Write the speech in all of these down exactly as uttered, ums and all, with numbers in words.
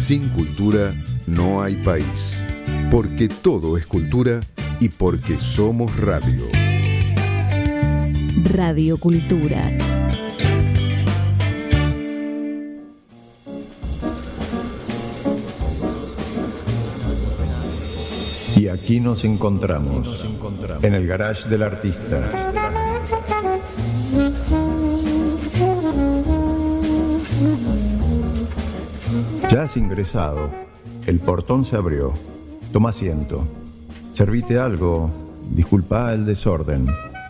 Sin cultura no hay país, porque todo es cultura y porque somos radio. Radio Cultura. Y aquí nos encontramos, en el garage del artista. Ya has ingresado, el portón se abrió. Toma asiento. Servite algo, disculpa el desorden.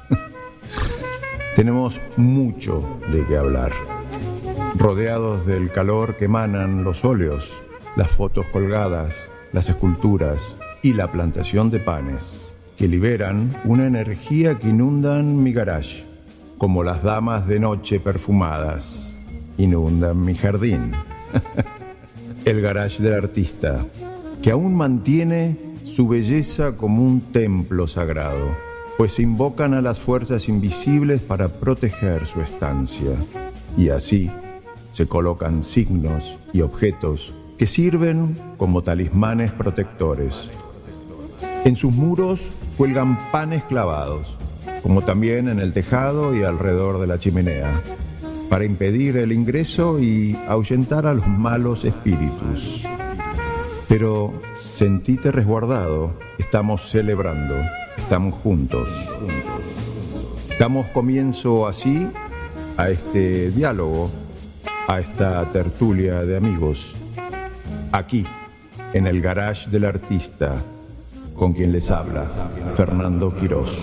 Tenemos mucho de qué hablar. Rodeados del calor que emanan los óleos, las fotos colgadas, las esculturas y la plantación de panes, que liberan una energía que inundan mi garage, como las damas de noche perfumadas inundan mi jardín. El garage del artista, que aún mantiene su belleza como un templo sagrado, pues se invocan a las fuerzas invisibles para proteger su estancia. Y así se colocan signos y objetos que sirven como talismanes protectores. En sus muros cuelgan panes clavados, como también en el tejado y alrededor de la chimenea, para impedir el ingreso y ahuyentar a los malos espíritus. Pero sentite resguardado, estamos celebrando, estamos juntos. Damos comienzo así a este diálogo, a esta tertulia de amigos, aquí, en el garage del artista, con quien les habla, Fernando Quirós.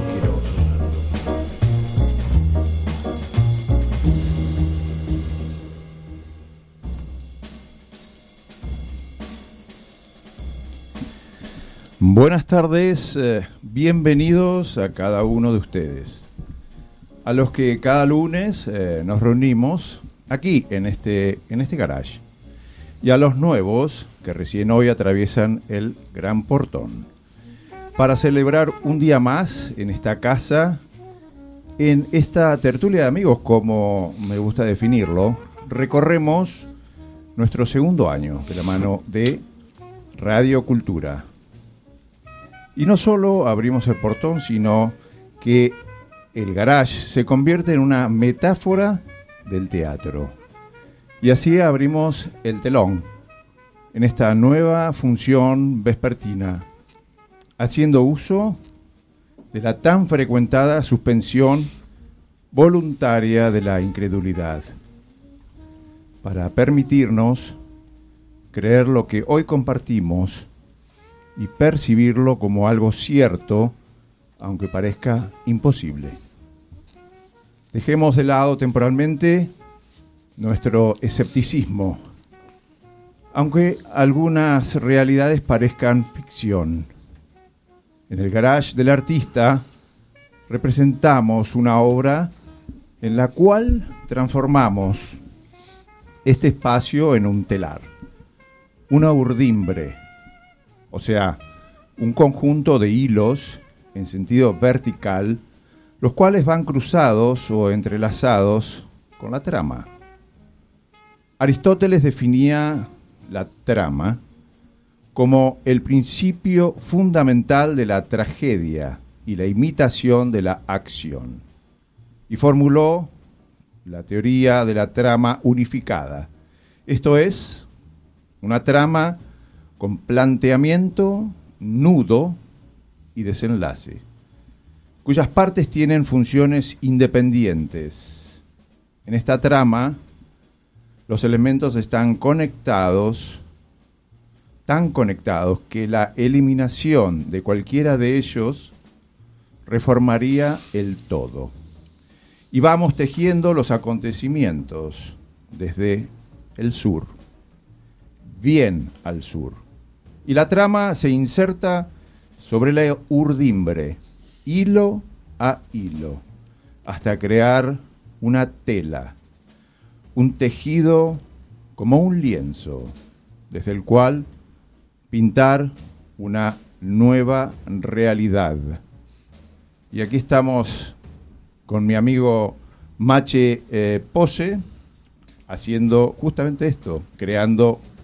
Buenas tardes, eh, bienvenidos a cada uno de ustedes, a los que cada lunes eh, nos reunimos aquí en este, en este garage, y a los nuevos que recién hoy atraviesan el gran portón, para celebrar un día más en esta casa, en esta tertulia de amigos, como me gusta definirlo. Recorremos nuestro segundo año de la mano de Radio Cultura. Y no solo abrimos el portón, sino que el garage se convierte en una metáfora del teatro. Y así abrimos el telón en esta nueva función vespertina, haciendo uso de la tan frecuentada suspensión voluntaria de la incredulidad, para permitirnos creer lo que hoy compartimos y percibirlo como algo cierto, aunque parezca imposible. Dejemos de lado temporalmente nuestro escepticismo, aunque algunas realidades parezcan ficción. En el garage del artista representamos una obra en la cual transformamos este espacio en un telar, una urdimbre, o sea, un conjunto de hilos en sentido vertical, los cuales van cruzados o entrelazados con la trama. Aristóteles definía la trama como el principio fundamental de la tragedia y la imitación de la acción, y formuló la teoría de la trama unificada, esto es, una trama con planteamiento, nudo y desenlace, cuyas partes tienen funciones independientes. En esta trama, los elementos están conectados, tan conectados que la eliminación de cualquiera de ellos reformaría el todo. Y vamos tejiendo los acontecimientos desde el sur, bien al sur. Y la trama se inserta sobre la urdimbre, hilo a hilo, hasta crear una tela, un tejido como un lienzo, desde el cual pintar una nueva realidad. Y aquí estamos con mi amigo Mache eh, Pose, haciendo justamente esto, creando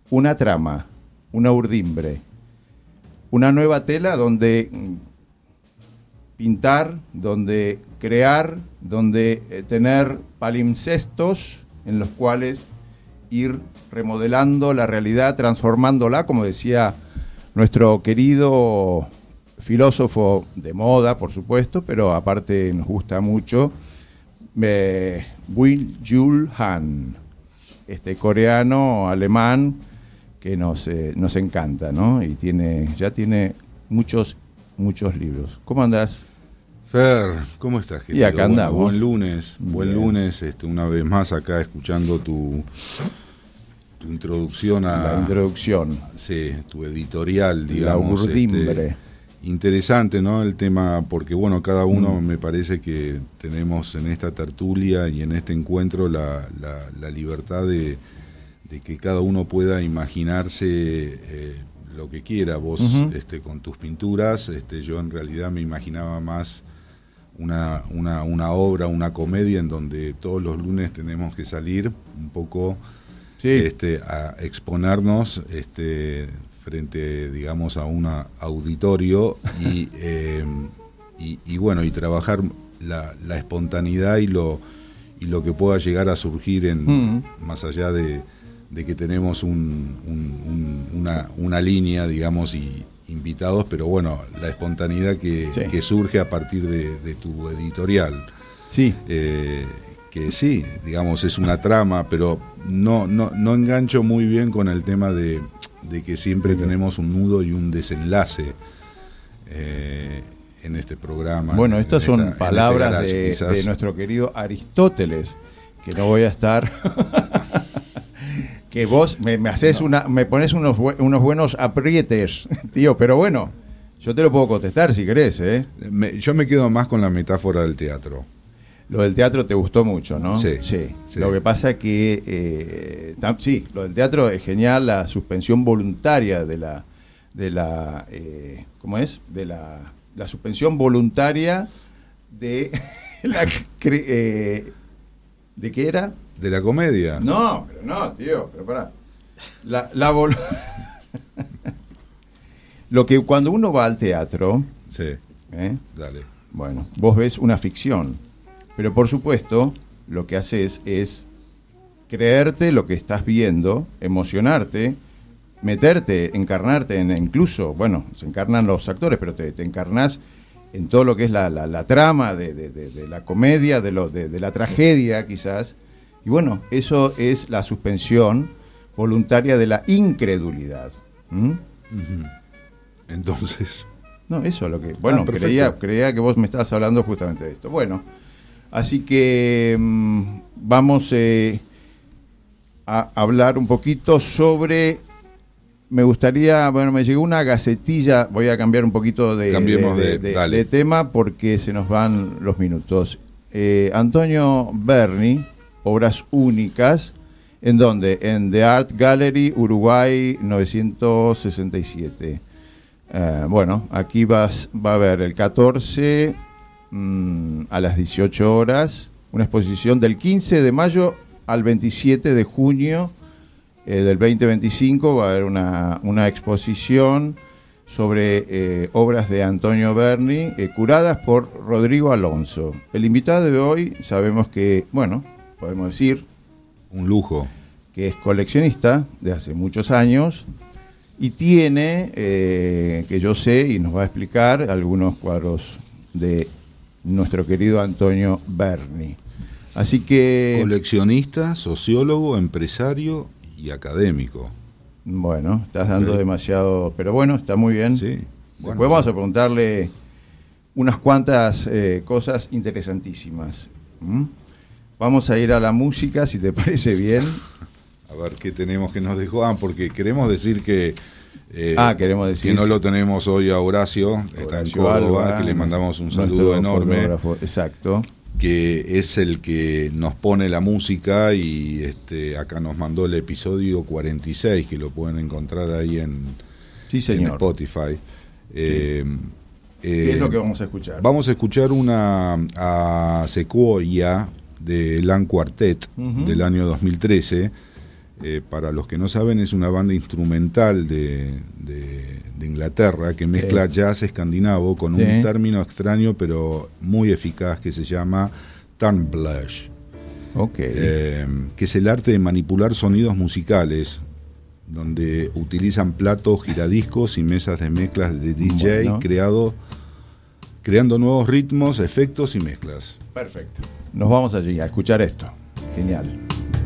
una trama, una urdimbre, una nueva tela donde pintar, donde crear, donde eh, tener palimpsestos en los cuales ir remodelando la realidad, transformándola, como decía nuestro querido filósofo de moda, por supuesto, pero aparte nos gusta mucho, eh, Byung-Chul Han, este coreano alemán que nos eh, nos encanta, ¿no? Y tiene ya tiene muchos muchos libros. ¿Cómo andás? Fer, ¿cómo estás, querido? Y acá andamos. Bueno, buen lunes, buen Bien. lunes, este, una vez más acá escuchando tu, tu introducción a... La introducción. Sí, tu editorial, La digamos. urdimbre. Este, interesante, ¿no? El tema, porque bueno, cada uno Mm. me parece que tenemos en esta tertulia y en este encuentro la, la, la libertad de, de que cada uno pueda imaginarse eh, lo que quiera. Vos, Uh-huh. este, con tus pinturas, este, yo en realidad me imaginaba más una, una, una obra, una comedia en donde todos los lunes tenemos que salir un poco Sí. este, a exponernos este, frente, digamos, a un auditorio y, eh, y, y bueno, y trabajar la, la espontaneidad y lo, y lo que pueda llegar a surgir en Mm. más allá de, de que tenemos un, un, un, una, una línea, digamos, y invitados, pero bueno, la espontaneidad que, Sí. que surge a partir de, de tu editorial. Sí. Eh, que sí, digamos, es una trama, pero no, no, no engancho muy bien con el tema de, de que siempre Bien. tenemos un nudo y un desenlace eh, en este programa. Bueno, en estas esta- en son este palabras garage, de, quizás. de nuestro querido Aristóteles, que no voy a estar. Que vos me, me haces No. una, me pones unos, bue- unos buenos aprietes, tío, pero bueno, yo te lo puedo contestar si querés, ¿eh? Me- yo me quedo más con la metáfora del teatro. Lo del teatro te gustó mucho, ¿no? Sí, sí. sí. Lo que pasa que, eh, tam- sí, lo del teatro es genial, la suspensión voluntaria de la, de la, eh, ¿cómo es? De la, la suspensión voluntaria de la, cre- eh, ¿de qué era? ¿De la comedia? No, pero no, tío, pero pará. La, la vol- Lo que cuando uno va al teatro, Sí, ¿eh? dale. Bueno, vos ves una ficción, pero por supuesto lo que haces es creerte lo que estás viendo, emocionarte, meterte, encarnarte en, incluso, bueno, se encarnan los actores, pero te, te encarnás en todo lo que es la, la, la trama de, de, de, de la comedia, de, lo, de, de la tragedia quizás, y bueno, eso es la suspensión voluntaria de la incredulidad. ¿Mm? Ujú. Entonces, No, eso es lo que... Bueno, Ah, perfecto. creía, creía que vos me estabas hablando justamente de esto. Bueno, así que mm, vamos eh, a hablar un poquito sobre... Me gustaría, bueno, me llegó una gacetilla, voy a cambiar un poquito de, Cambiemos de- de- de- dale. de tema porque se nos van los minutos. Eh, Antonio Berni, obras únicas, ¿en dónde? En The Art Gallery, Uruguay, novecientos sesenta y siete. Eh, bueno, aquí vas, va a haber el catorce mm, a las dieciocho horas, una exposición del quince de mayo al veintisiete de junio eh, del veinte veinticinco. Va a haber una, una exposición sobre eh, obras de Antonio Berni, eh, curadas por Rodrigo Alonso. El invitado de hoy, sabemos que, bueno, podemos decir un lujo. que es coleccionista de hace muchos años y tiene, eh, que yo sé, y nos va a explicar algunos cuadros de nuestro querido Antonio Berni. Así que, Coleccionista, sociólogo, empresario y académico. bueno, estás dando Ok. demasiado, pero bueno, está muy bien. Sí. Después Bueno, vamos a preguntarle unas cuantas eh, cosas interesantísimas. ¿Mm? Vamos a ir a la música, si te parece bien. a ver qué tenemos que nos dejó. Ah, porque queremos decir que eh, Ah, queremos decir- que no lo tenemos hoy a Horacio, está en Horacio Córdoba, Alba, que le mandamos un nuestro saludo enorme, fotógrafo. Exacto. que es el que nos pone la música y este acá nos mandó el episodio cuarenta y seis, que lo pueden encontrar ahí en, Sí, en señor. Spotify. Eh, ¿Qué eh, es lo que vamos a escuchar? Vamos a escuchar una a Sequoia de Lan Quartet Ujú. del año dos mil trece, Eh, para los que no saben, es una banda instrumental de, de, de Inglaterra que mezcla sí. jazz escandinavo con sí. un término extraño pero muy eficaz que se llama tumblage, okay. eh, que es el arte de manipular sonidos musicales, donde utilizan platos, giradiscos y mesas de mezclas de D J, bueno. creado, creando nuevos ritmos, efectos y mezclas. Perfecto. Nos vamos allí a escuchar esto. Genial.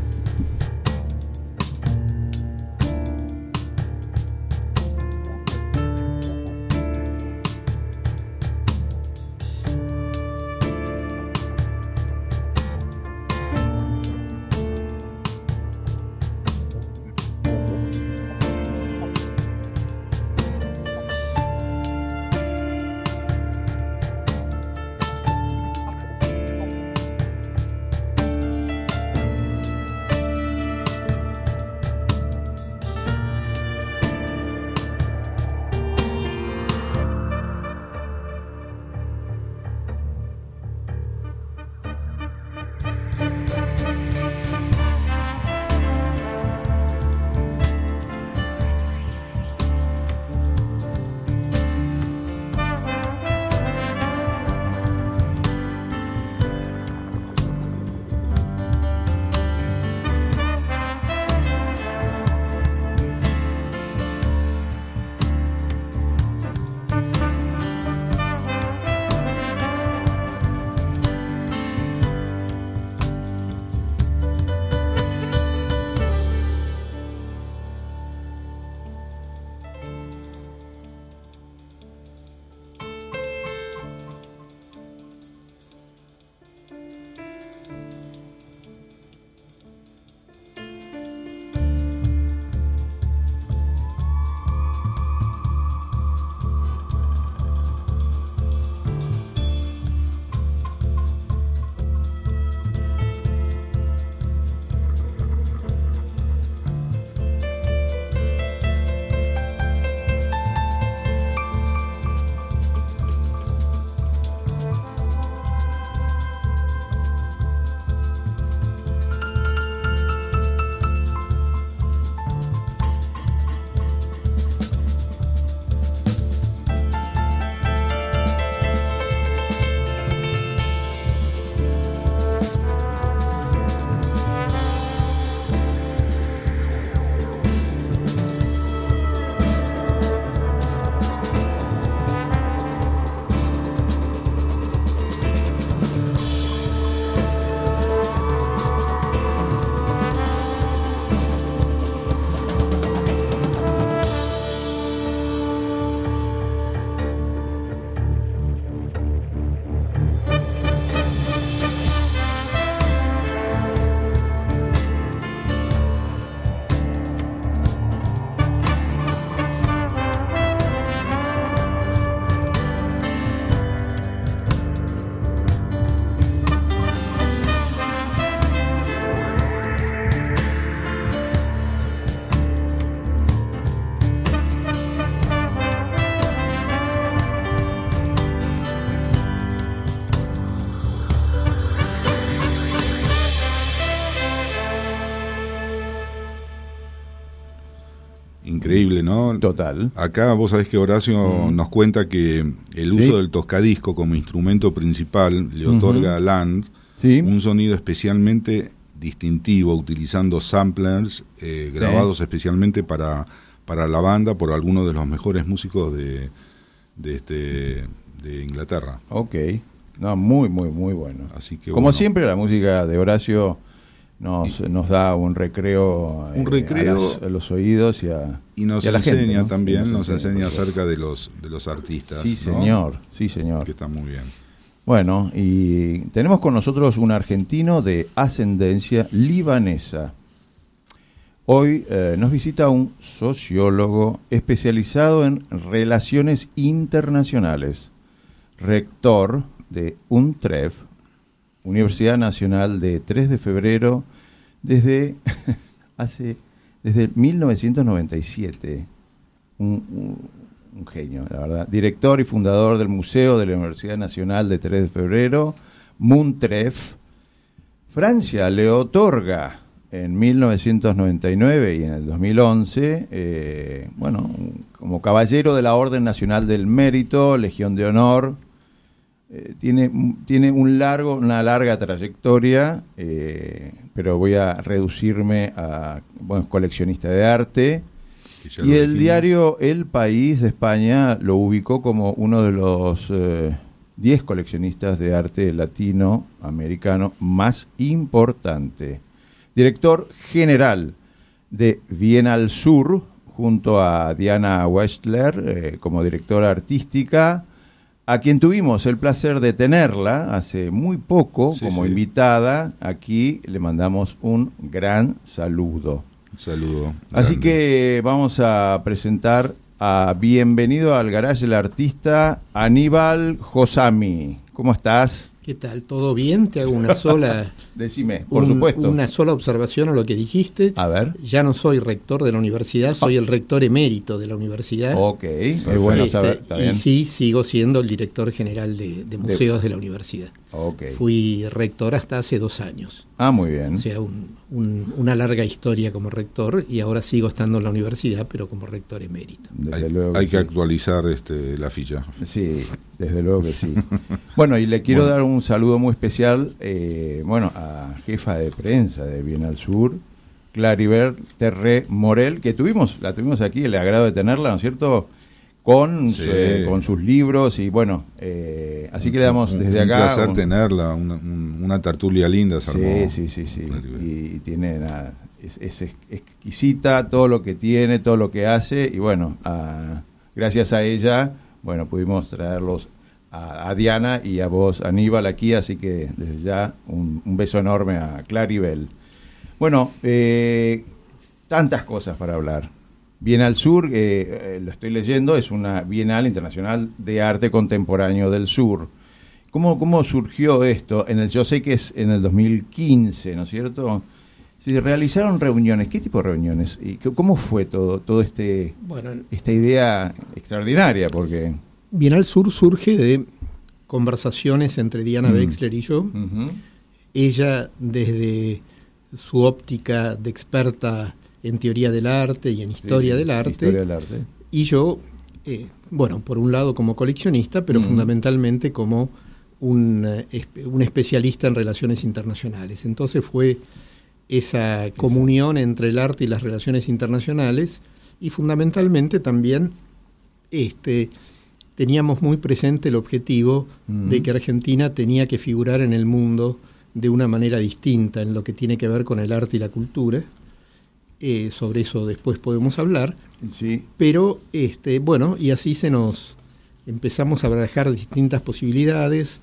Increíble, ¿no? Total. Acá vos sabés que Horacio mm. nos cuenta que el uso ¿Sí? del tocadisco como instrumento principal le otorga uh-huh. a Land ¿Sí? un sonido especialmente distintivo, utilizando samplers eh, grabados sí. especialmente para, para la banda por algunos de los mejores músicos de, de, este, de Inglaterra. Ok, no, muy, muy, muy bueno. Así que, como bueno. siempre, la música de Horacio nos, y, nos da un recreo, un recreo eh, a, las, a los oídos y a, y nos y a la enseña gente, ¿no? también, nos, nos enseña, enseña acerca de los, de los artistas. Sí, ¿no? señor, sí, señor. Que está muy bien. Bueno, y tenemos con nosotros un argentino de ascendencia libanesa. Hoy eh, nos visita un sociólogo especializado en relaciones internacionales, rector de UNTREF, Universidad Nacional de tres de febrero, desde hace desde mil novecientos noventa y siete. Un, un, un genio, la verdad. Director y fundador del Museo de la Universidad Nacional de tres de febrero, MUNTREF. Francia le otorga en mil novecientos noventa y nueve y en el dos mil once, eh, bueno, como caballero de la Orden Nacional del Mérito, Legión de Honor. Eh, tiene, tiene un largo, una larga trayectoria, eh, pero voy a reducirme a bueno, coleccionista de arte. Y el diario El País de España lo ubicó como uno de los diez eh, coleccionistas de arte latinoamericano más importante. Director general de Bienal Sur, junto a Diana Westler eh, como directora artística, a quien tuvimos el placer de tenerla hace muy poco sí, como sí. invitada. Aquí le mandamos un gran saludo. Un saludo. Así grande. que vamos a presentar a Bienvenido al Garage del Artista, Aníbal Josami. ¿Cómo estás? ¿Qué tal? ¿Todo bien? Te hago una sola... Decime, por un, supuesto. Una sola observación a lo que dijiste. A ver. Ya no soy rector de la universidad, soy el rector emérito de la universidad. Ok, es bueno este, saber. Está bien. Y sí, sigo siendo el director general de, de museos de... de la universidad. Okay. Fui rector hasta hace dos años. Ah, muy bien. O sea, un, un, una larga historia como rector y ahora sigo estando en la universidad, pero como rector emérito. Desde hay luego hay que, que sí. actualizar este, la ficha. Sí, desde luego que sí. Bueno, y le quiero bueno. dar un saludo muy especial, eh, bueno, a jefa de prensa de Bienal Sur, Claribel Terré Morel, que tuvimos, la tuvimos aquí, el agrado de tenerla, ¿no es cierto?, con, sí. eh, con sus libros y bueno, eh, así que le damos desde un, acá... Un placer un, tenerla, una, un, una tertulia linda. Se sí, sí, sí, sí, y, y tiene nada, es, es exquisita todo lo que tiene, todo lo que hace y bueno, a, gracias a ella, bueno, pudimos traerlos a, a Diana y a vos, Aníbal, aquí, así que desde ya un, un beso enorme a Claribel. Bueno, eh, tantas cosas para hablar. Bienal Sur, eh, eh, lo estoy leyendo, es una Bienal Internacional de Arte Contemporáneo del Sur. ¿Cómo, cómo surgió esto? En el, yo sé que es en el dos mil quince, ¿no es cierto? Se realizaron reuniones. ¿Qué tipo de reuniones? ¿Y cómo fue todo, todo este bueno, esta idea extraordinaria? Porque Bienal Sur surge de conversaciones entre Diana mm. Wexler y yo. Uh-huh. Ella, desde su óptica de experta en teoría del arte y en historia, sí, del, arte, historia del arte, y yo, eh, bueno, por un lado como coleccionista, pero mm. fundamentalmente como un, un especialista en relaciones internacionales. Entonces fue esa comunión entre el arte y las relaciones internacionales, y fundamentalmente también este, teníamos muy presente el objetivo mm. de que Argentina tenía que figurar en el mundo de una manera distinta en lo que tiene que ver con el arte y la cultura. Eh, sobre eso después podemos hablar, sí. pero este, bueno, y así se nos empezamos a barajar distintas posibilidades,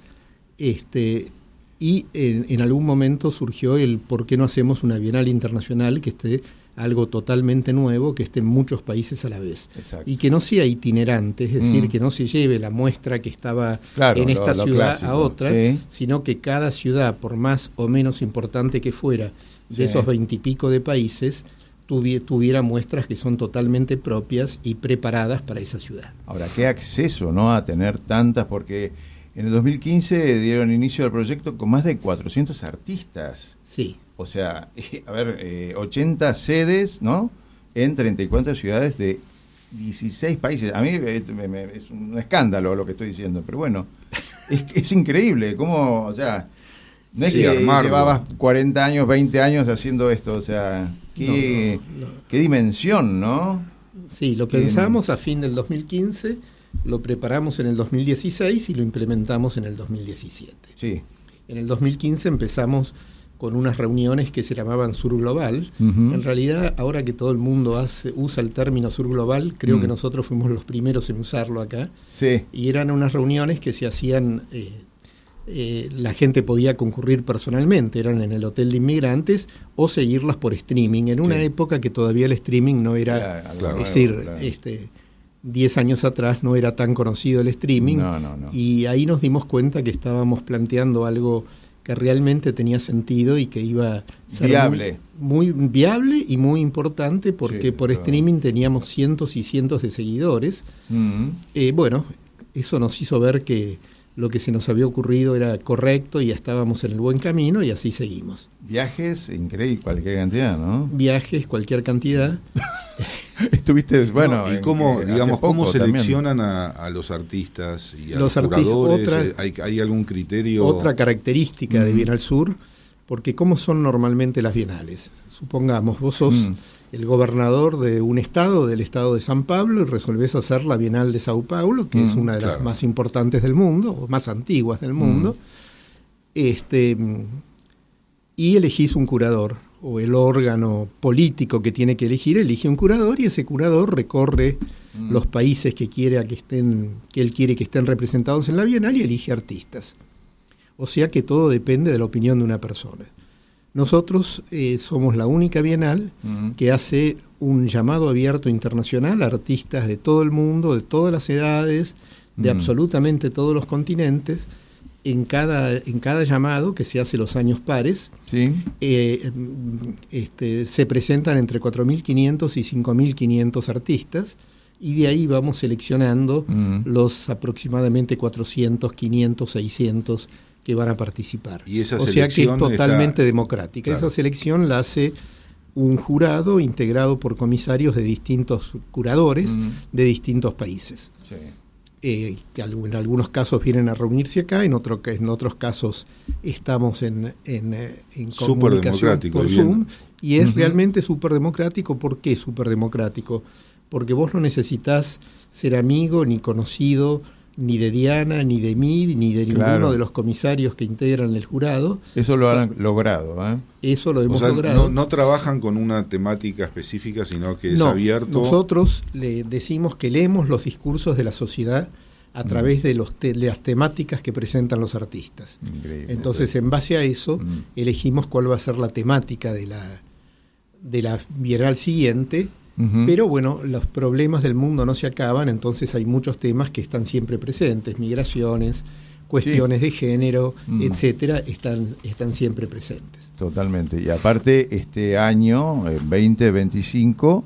este, y en, en algún momento surgió el por qué no hacemos una Bienal Internacional que esté algo totalmente nuevo, que esté en muchos países a la vez. Exacto. Y que no sea itinerante, es decir, mm. que no se lleve la muestra que estaba claro, en esta lo, lo ciudad clásico, a otra, sí. sino que cada ciudad, por más o menos importante que fuera, de sí. esos veintipico de países, tuviera muestras que son totalmente propias y preparadas para esa ciudad. Ahora, ¿qué acceso, no, a tener tantas? Porque en el dos mil quince dieron inicio al proyecto con más de cuatrocientos artistas. Sí. O sea, a ver, eh, ochenta sedes, ¿no?, en treinta y cuatro ciudades de dieciséis países. A mí eh, me, me, es un escándalo lo que estoy diciendo, pero bueno, es, es increíble cómo, o sea, no es sí, que armarlo. Llevabas cuarenta años, veinte años haciendo esto, o sea... Qué, no, no, no. qué dimensión, ¿no? Sí, lo pensamos a fin del dos mil quince, lo preparamos en el dos mil dieciséis y lo implementamos en el dos mil diecisiete. Sí. En el dos mil quince empezamos con unas reuniones que se llamaban Sur Global. Uh-huh. En realidad, ahora que todo el mundo hace, usa el término Sur Global, creo uh-huh. que nosotros fuimos los primeros en usarlo acá. Sí. Y eran unas reuniones que se hacían... Eh, Eh, la gente podía concurrir personalmente, eran en el Hotel de Inmigrantes, o seguirlas por streaming, en una sí. época que todavía el streaming no era, claro, claro, es decir, claro. este, diez años atrás no era tan conocido el streaming, no, no, no. y ahí nos dimos cuenta que estábamos planteando algo que realmente tenía sentido y que iba a ser viable. Muy, muy viable y muy importante, porque sí, por claro. streaming teníamos cientos y cientos de seguidores. Uh-huh. Eh, bueno, eso nos hizo ver que lo que se nos había ocurrido era correcto y estábamos en el buen camino y así seguimos. Viajes, increíble, cualquier cantidad, ¿no? Viajes, cualquier cantidad. Estuviste, bueno... No, ¿y en, cómo, digamos, cómo seleccionan a, a los artistas y a los, los curadores? Otra, ¿Hay, ¿Hay algún criterio? Otra característica mm. de Bienal Sur, porque ¿cómo son normalmente las bienales? Supongamos, vos sos mm. el gobernador de un estado, del estado de San Pablo, y resolvés hacer la Bienal de Sao Paulo, que mm, es una de claro. las más importantes del mundo, o más antiguas del mundo, mm. este, y elegís un curador, o el órgano político que tiene que elegir elige un curador, y ese curador recorre mm. los países que quiere a que estén, que él quiere que estén representados en la Bienal y elige artistas. O sea que todo depende de la opinión de una persona. Nosotros eh, somos la única bienal uh-huh. que hace un llamado abierto internacional a artistas de todo el mundo, de todas las edades, de uh-huh. absolutamente todos los continentes, en cada, en cada llamado que se hace los años pares. ¿Sí? eh, este, se presentan entre cuatro mil quinientos y cinco mil quinientos artistas, y de ahí vamos seleccionando uh-huh. los aproximadamente cuatrocientos, quinientos, seiscientos que van a participar. ¿Y esa o sea que es totalmente está... democrática. Claro. Esa selección la hace un jurado integrado por comisarios de distintos curadores mm. de distintos países. Sí. Eh, que en algunos casos vienen a reunirse acá, en, otro, en otros casos estamos en, en, en comunicación por Zoom, y es uh-huh. realmente súper democrático. ¿Por qué súper democrático? Porque vos no necesitas ser amigo ni conocido ni de Diana, ni de mí, ni de claro. ninguno de los comisarios que integran el jurado. Eso lo han logrado, ¿eh? Eso lo hemos o sea, logrado. No, no trabajan con una temática específica, sino que es no, abierto. Nosotros le decimos que leemos los discursos de la sociedad a través mm. de, los te, de las temáticas que presentan los artistas. Increíble. Entonces, en base a eso, mm. elegimos cuál va a ser la temática de la, de la Bienal siguiente. Uh-huh. Pero bueno, los problemas del mundo no se acaban, entonces hay muchos temas que están siempre presentes, migraciones, cuestiones sí. de género, mm. etcétera, están, están siempre presentes. Totalmente. Y aparte, este año, eh, veinte veinticinco,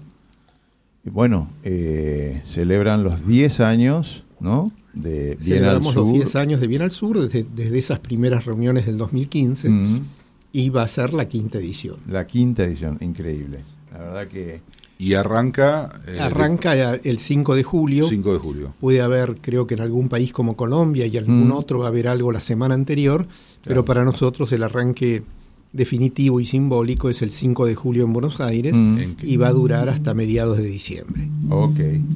bueno, eh, celebran los diez años, ¿no? De Celebramos los diez años de Bienal Sur desde, desde esas primeras reuniones del dos mil quince, mm. y va a ser la quinta edición. La quinta edición, increíble. La verdad que... Y arranca... Eh, arranca el cinco de julio. cinco de julio. Puede haber, creo que en algún país como Colombia y algún mm. otro va a haber algo la semana anterior, claro. pero para nosotros el arranque definitivo y simbólico es el cinco de julio en Buenos Aires mm. y va a durar hasta mediados de diciembre. Ok.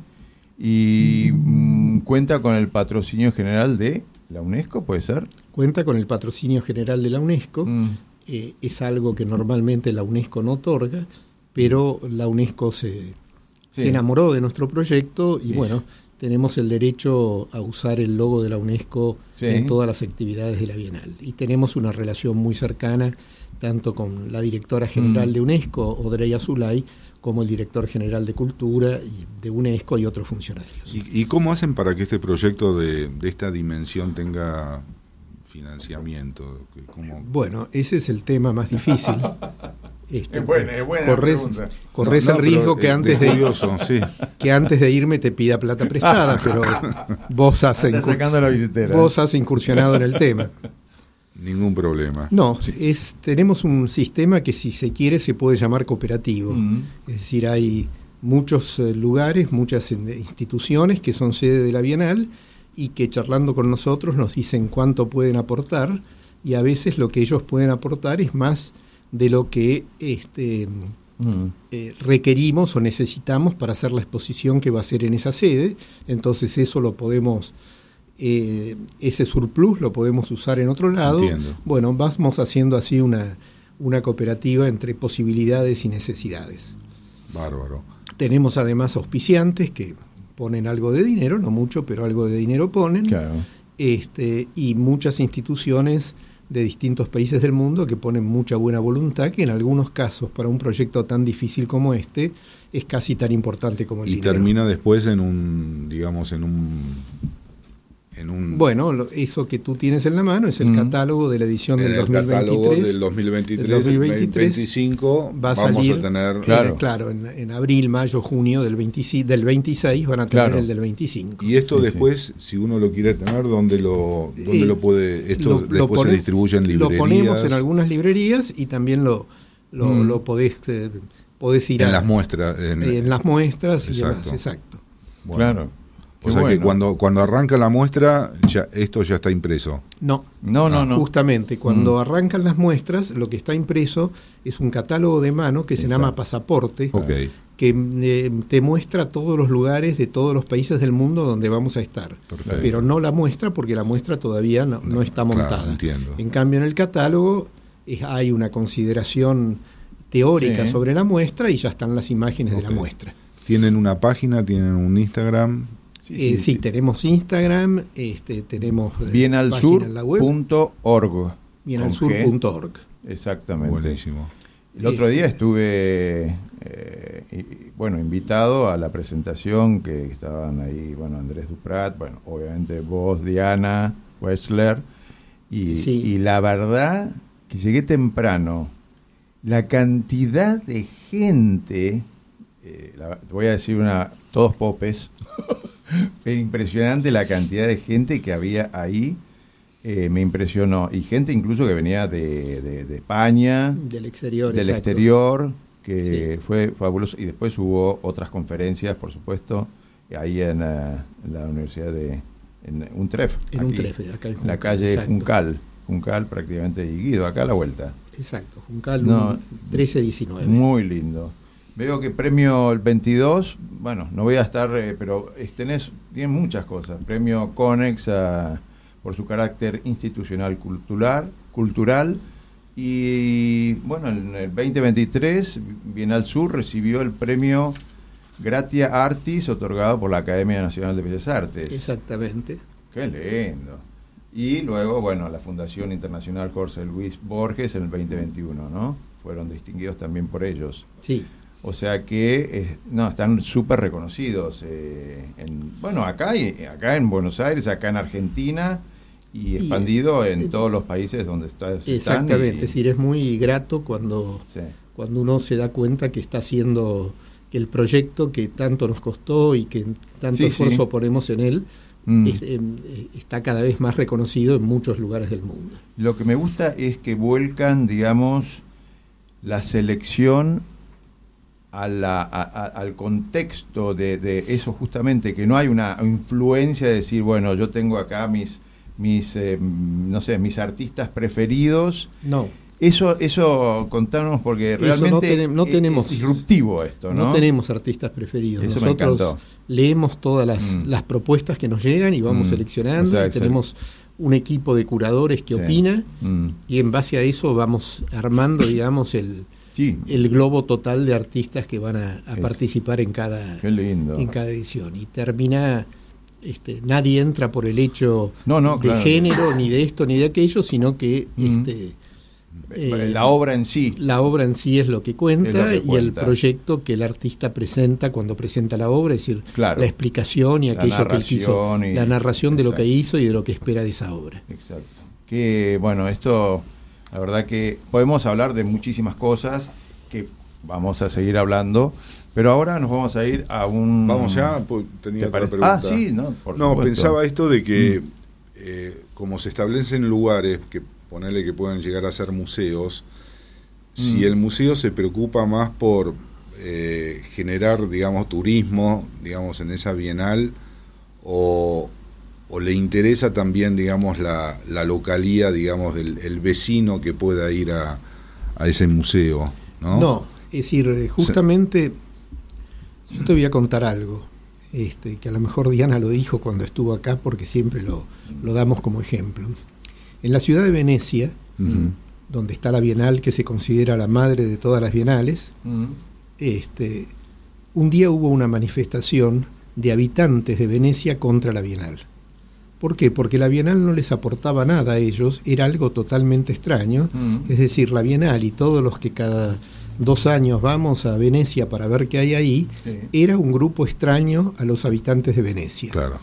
Y mm, cuenta con el patrocinio general de la UNESCO, ¿puede ser? Cuenta con el patrocinio general de la UNESCO. Mm. Eh, es algo que normalmente la UNESCO no otorga, pero la UNESCO se, sí. se enamoró de nuestro proyecto y sí. bueno, tenemos el derecho a usar el logo de la UNESCO sí. en todas las actividades de la Bienal. Y tenemos una relación muy cercana tanto con la directora general mm. de UNESCO, Audrey Azoulay, como el director general de Cultura de UNESCO y otros funcionarios. ¿Y, y cómo hacen para que este proyecto de, de esta dimensión tenga financiamiento? ¿Cómo? Bueno, ese es el tema más difícil. Este, es buena, es buena corres, corres no, no, el riesgo que antes de, curioso, sí. que antes de irme te pida plata prestada, pero vos has, incur- vos has incursionado en el tema. Ningún problema. No, sí. es, tenemos un sistema que si se quiere se puede llamar cooperativo. Mm. Es decir, hay muchos eh, lugares, muchas instituciones que son sede de la Bienal y que charlando con nosotros nos dicen cuánto pueden aportar, y a veces lo que ellos pueden aportar es más de lo que este, mm. eh, requerimos o necesitamos para hacer la exposición que va a ser en esa sede. Entonces eso lo podemos, eh, ese surplus lo podemos usar en otro lado. Entiendo. Bueno, vamos haciendo así una, una cooperativa entre posibilidades y necesidades. Bárbaro. Tenemos además auspiciantes que ponen algo de dinero, no mucho, pero algo de dinero ponen. Claro. Este, y muchas instituciones de distintos países del mundo que ponen mucha buena voluntad, que en algunos casos para un proyecto tan difícil como este es casi tan importante como el y dinero. Y termina después en un, digamos, en un en un... Bueno, lo, eso que tú tienes en la mano es el mm. catálogo de la edición del dos mil veintitrés. El catálogo del dos mil veintitrés, del dos mil veintitrés veinticinco va a vamos salir, a tener... Claro, en, claro en, en abril, mayo, junio del, veinte, del veintiséis van a tener claro. el del veinticinco. Y esto sí, después, sí. si uno lo quiere tener, ¿dónde lo, dónde eh, lo puede...? Esto lo, después lo pone, se distribuye en librerías. Lo ponemos en algunas librerías y también lo, lo, mm. lo podés, eh, podés ir en a... las muestras. En, en las muestras y demás, exacto. Bueno. Claro. O sea bueno. que cuando, cuando arranca la muestra, ya esto ya está impreso. No, no, no, no. Justamente, cuando mm. arrancan las muestras, lo que está impreso es un catálogo de mano que Exacto. se llama Pasaporte, okay. que eh, te muestra todos los lugares de todos los países del mundo donde vamos a estar. Perfecto. Pero no la muestra porque la muestra todavía no, no, no está montada. Claro, entiendo. En cambio, en el catálogo eh, hay una consideración teórica sí. sobre la muestra y ya están las imágenes okay. de la muestra. ¿Tienen una página? ¿Tienen un Instagram? Sí, sí, eh, sí, sí, tenemos Instagram, este, tenemos eh, bienalsur punto org. bienalsur punto org. Exactamente. Buenísimo. El otro día estuve, eh, y, bueno, invitado a la presentación que estaban ahí, bueno, Andrés Duprat, bueno, obviamente vos, Diana, Wessler, y, sí. y la verdad que llegué temprano. La cantidad de gente, eh, la, voy a decir una, todos popes. Fue impresionante la cantidad de gente que había ahí, eh, me impresionó. Y gente incluso que venía de, de, de España, del exterior, del exacto. exterior, que sí. fue fabuloso. Y después hubo otras conferencias, por supuesto, ahí en, uh, en la Universidad de en Untref. En aquí, Untref, acá en Juncal, la calle exacto. Juncal, Juncal prácticamente, y Guido, acá a la vuelta. Exacto, Juncal no, trece diecinueve. Muy lindo. Veo que premio el veintidós, bueno, no voy a estar, eh, pero tenés, tiene muchas cosas. Premio Conex a, por su carácter institucional cultural, cultural y bueno, en el veinte veintitrés Bienal Sur recibió el premio Gratia Artis otorgado por la Academia Nacional de Bellas Artes. Exactamente. Qué lindo. Y luego, bueno, la Fundación Internacional Jorge Luis Borges en el veinte veintiuno, ¿no? Fueron distinguidos también por ellos. Sí. O sea que eh, no están súper reconocidos eh, en, bueno, acá y acá en Buenos Aires, acá en Argentina y expandido y, en eh, todos los países donde está. Exactamente, y, es decir, es muy grato cuando, sí. cuando uno se da cuenta que está haciendo, que el proyecto que tanto nos costó y que tanto sí, esfuerzo sí. ponemos en él, mm. es, eh, está cada vez más reconocido en muchos lugares del mundo. Lo que me gusta es que vuelcan, digamos, la selección A la, a, a, al contexto de, de eso justamente, que no hay una influencia de decir, bueno, yo tengo acá mis, mis eh, no sé, mis artistas preferidos. No. Eso, eso contanos porque realmente no, ten, no es, tenemos, es disruptivo esto, ¿no? No tenemos artistas preferidos. Eso Nosotros leemos todas las, mm. las propuestas que nos llegan y vamos mm. seleccionando. O sea, tenemos un equipo de curadores que sí. opina mm. y en base a eso vamos armando, digamos, el... Sí. el globo total de artistas que van a, a es, participar en cada, qué lindo. en cada edición. Y termina, este, nadie entra por el hecho no, no, de claro. género, ni de esto, ni de aquello, sino que mm. este, eh, la obra en sí. La obra en sí es lo que cuenta, lo que y cuenta. El proyecto que el artista presenta cuando presenta la obra, es decir, claro. la explicación y aquello que él quiso, y, la narración exacto. de lo que hizo y de lo que espera de esa obra. Exacto. Que bueno, esto... La verdad que podemos hablar de muchísimas cosas que vamos a seguir hablando, pero ahora nos vamos a ir a un... Vamos ya, pues, tenía otra pregunta. Ah, sí, no, por No, supuesto. Pensaba esto de que, mm. eh, como se establecen lugares, que ponerle que pueden llegar a ser museos, mm. si el museo se preocupa más por eh, generar, digamos, turismo, digamos, en esa bienal, o... o le interesa también, digamos, la, la localía, digamos, del el vecino que pueda ir a, a ese museo, ¿no? No, es decir, justamente, yo te voy a contar algo, este, que a lo mejor Diana lo dijo cuando estuvo acá, porque siempre lo, lo damos como ejemplo. En la ciudad de Venecia, uh-huh. donde está la Bienal, que se considera la madre de todas las bienales, uh-huh. este, un día hubo una manifestación de habitantes de Venecia contra la Bienal. ¿Por qué? Porque la Bienal no les aportaba nada a ellos, era algo totalmente extraño. Mm. Es decir, la Bienal y todos los que cada dos años vamos a Venecia para ver qué hay ahí, sí. era un grupo extraño a los habitantes de Venecia. Claro.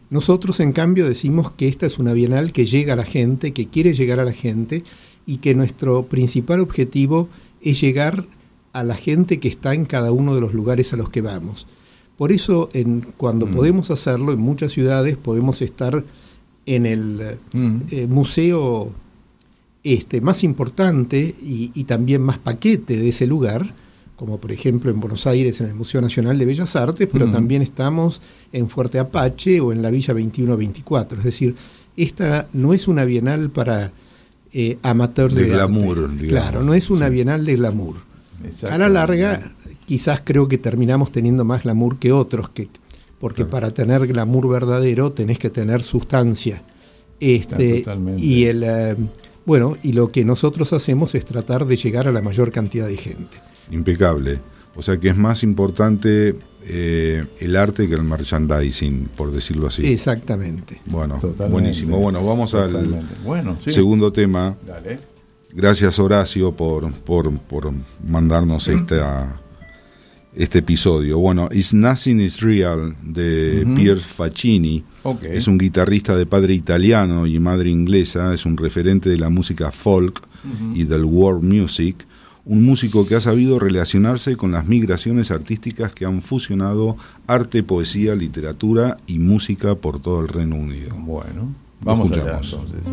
Nosotros, en cambio, decimos que esta es una bienal que llega a la gente, que quiere llegar a la gente, y que nuestro principal objetivo es llegar a la gente que está en cada uno de los lugares a los que vamos. Por eso, en, cuando mm. podemos hacerlo, en muchas ciudades podemos estar en el mm. eh, museo este, más importante y, y también más paquete de ese lugar, como por ejemplo en Buenos Aires en el Museo Nacional de Bellas Artes, pero mm. también estamos en Fuerte Apache o en la Villa veintiuno veinticuatro. Es decir, esta no es una bienal para eh, amateurs de, de glamour. Digamos. Claro, no es una sí. bienal de glamour. A la larga, quizás creo que terminamos teniendo más glamour que otros, que, porque claro. para tener glamour verdadero tenés que tener sustancia. Este, y el eh, bueno, y lo que nosotros hacemos es tratar de llegar a la mayor cantidad de gente. Impecable. O sea que es más importante eh, el arte que el merchandising, por decirlo así. Exactamente. Bueno, Totalmente. buenísimo. Bueno, vamos Totalmente. al bueno, sí. segundo tema. Dale. Gracias, Horacio, por, por, por mandarnos esta, este episodio. Bueno, It's Nothing Is Real, de uh-huh. Pier Faccini. Okay. Es un guitarrista de padre italiano y madre inglesa. Es un referente de la música folk uh-huh. y del world music. Un músico que ha sabido relacionarse con las migraciones artísticas que han fusionado arte, poesía, literatura y música por todo el Reino Unido. Bueno, vamos allá entonces.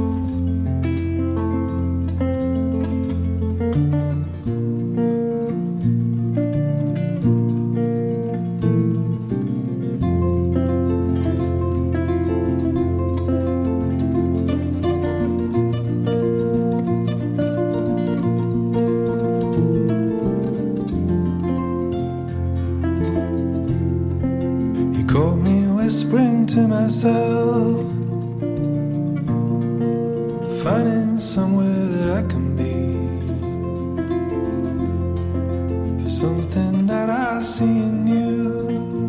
To myself, finding somewhere that I can be, for something that I see in you,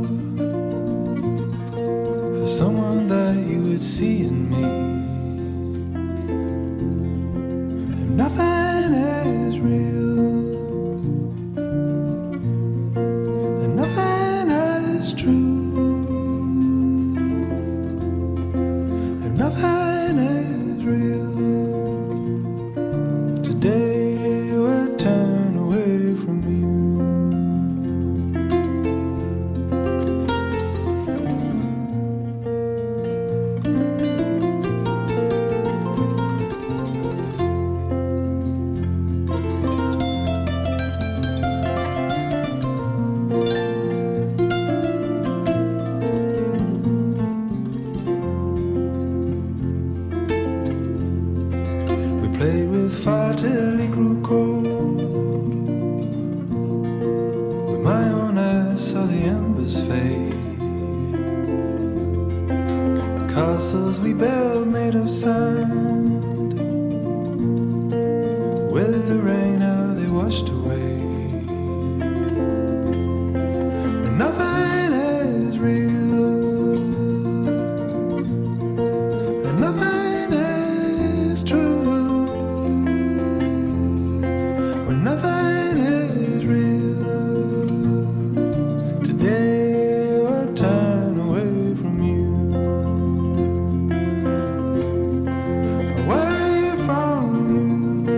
for someone that you would see in me. If nothing is real, then nothing is true. Nothing is real. Today we're turned away from you. Played with fire till it grew cold. With my own eyes saw the embers fade. Castles we built made of sand. With the rain how they washed away. When nothing is real, and nothing is true. Nothing is real. Today we're turned away from you. Away from you.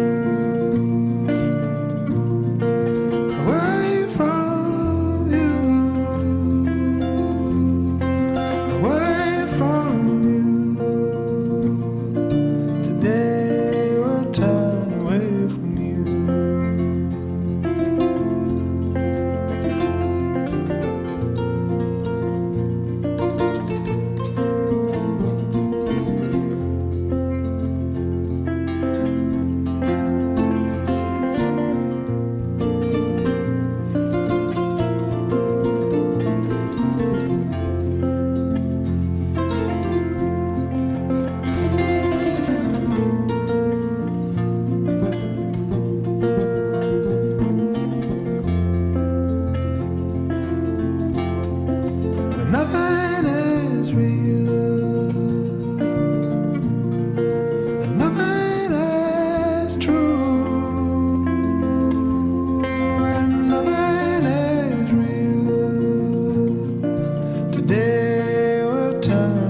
Away from you. Away from you. Today we're turned away from you. Nothing is real, and nothing is true, and nothing is real. Today we're turned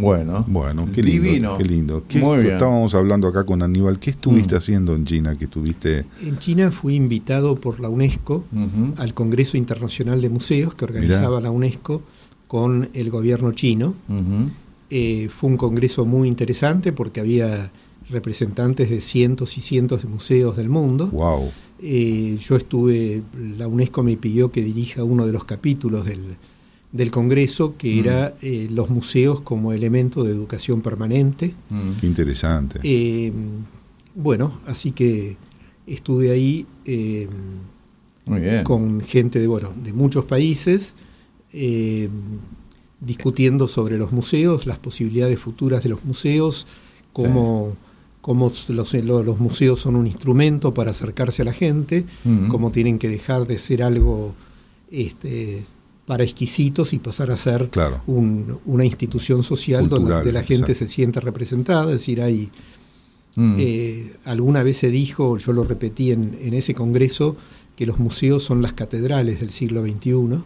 Bueno, Bueno, qué lindo. divino. Qué lindo. ¿Qué Muy bien. estábamos hablando acá con Aníbal? ¿Qué estuviste Mm. haciendo en China? ¿Que estuviste? En China fui invitado por la UNESCO Ujú. al Congreso Internacional de Museos que organizaba Mirá. la UNESCO con el gobierno chino. Ujú. Eh, fue un congreso muy interesante porque había representantes de cientos y cientos de museos del mundo. Wow. Eh, yo estuve, la UNESCO me pidió que dirija uno de los capítulos del, del congreso, que Mm. era eh, los museos como elemento de educación permanente. Mm. Qué interesante. Eh, bueno, así que estuve ahí eh, Muy bien. con gente de, bueno, de muchos países, eh, discutiendo sobre los museos, las posibilidades futuras de los museos, cómo, cómo los, los museos son un instrumento para acercarse a la gente, Mm. cómo tienen que dejar de ser algo este, para exquisitos y pasar a ser Claro. un- una institución social Cultural, donde la gente exacto. se siente representada. Es decir, hay Mm. eh, alguna vez se dijo, yo lo repetí en, en ese congreso, que los museos son las catedrales del siglo veintiuno.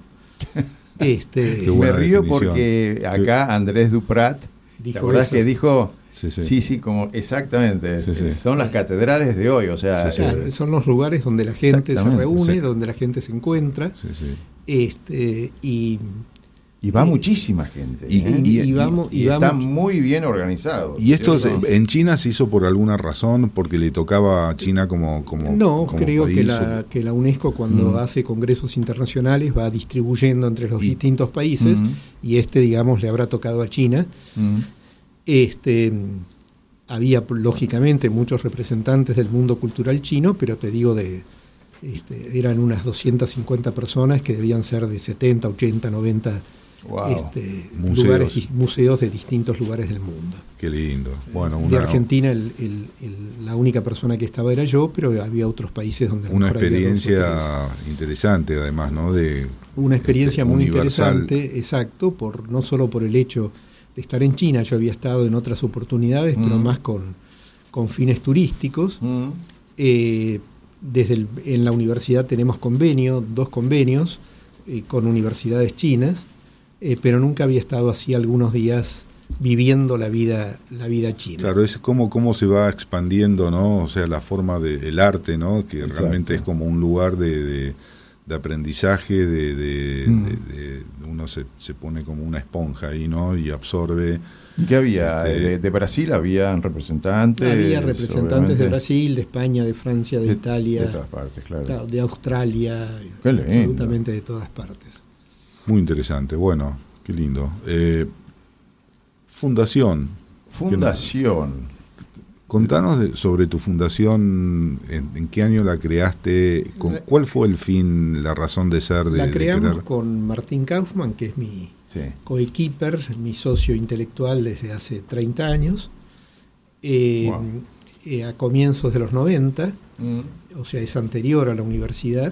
Este, Qué buena Me río definición. porque acá Andrés Duprat, ¿te Dijo acordás eso. que dijo? Sí, sí. Sí, sí, como exactamente. Sí, sí. Son las catedrales de hoy, o sea, Sí, sí. claro, son los lugares donde la gente se Exactamente, reúne, sí. donde la gente se encuentra. Sí, sí. Este, y y va eh, muchísima gente. y- ¿eh? y- y vamos- y y está vamos- muy bien organizado. ¿Y esto ¿cierto? se- en China se hizo por alguna razón? ¿Porque le tocaba a China como, como no, como creo que país, la, o- que la UNESCO cuando Mm. hace congresos internacionales va distribuyendo entre los Y- distintos países Mm. y este, digamos, le habrá tocado a China. Mm. Este, había, lógicamente, muchos representantes del mundo cultural chino, pero te digo, de este, eran unas doscientas cincuenta personas que debían ser de setenta, ochenta, noventa Wow. este, Museos. lugares, dis- museos de distintos lugares del mundo. Qué lindo. Bueno, de una, Argentina, el- el- el- la única persona que estaba era yo, pero había otros países donde a lo una mejor había dos o experiencia interesante, además, ¿no? De tres. Una experiencia este, muy universal. interesante, exacto, por no solo por el hecho de estar en China, yo había estado en otras oportunidades, pero Mm. más con, con fines turísticos. Mm. Eh, desde el- en la universidad tenemos convenio, dos convenios eh, con universidades chinas, eh, pero nunca había estado así algunos días viviendo la vida, la vida china. Claro, es como cómo se va expandiendo, ¿no? O sea, la forma del arte, ¿no? Que Exacto. realmente es como un lugar de, de, de aprendizaje, de, de, Mm. de- de- uno se, se pone como una esponja ahí, ¿no? Y absorbe. ¿Y qué había? Este- De, de Brasil habían representantes. Había representantes obviamente. de Brasil, de España, de Francia, de, De- Italia, De todas partes, claro. claro, de Australia, Qué lindo. absolutamente de todas partes. Muy interesante, bueno, qué lindo. Eh, fundación. Fundación. Contanos de- sobre tu fundación, en, en qué año la creaste, con, La- cuál fue el fin, la razón de ser de, La de creamos querer- con Martín Kaufman, que es mi Sí. coequiper, mi socio intelectual desde hace treinta años, eh, Wow. eh, a comienzos de los noventa, Mm. o sea, es anterior a la universidad,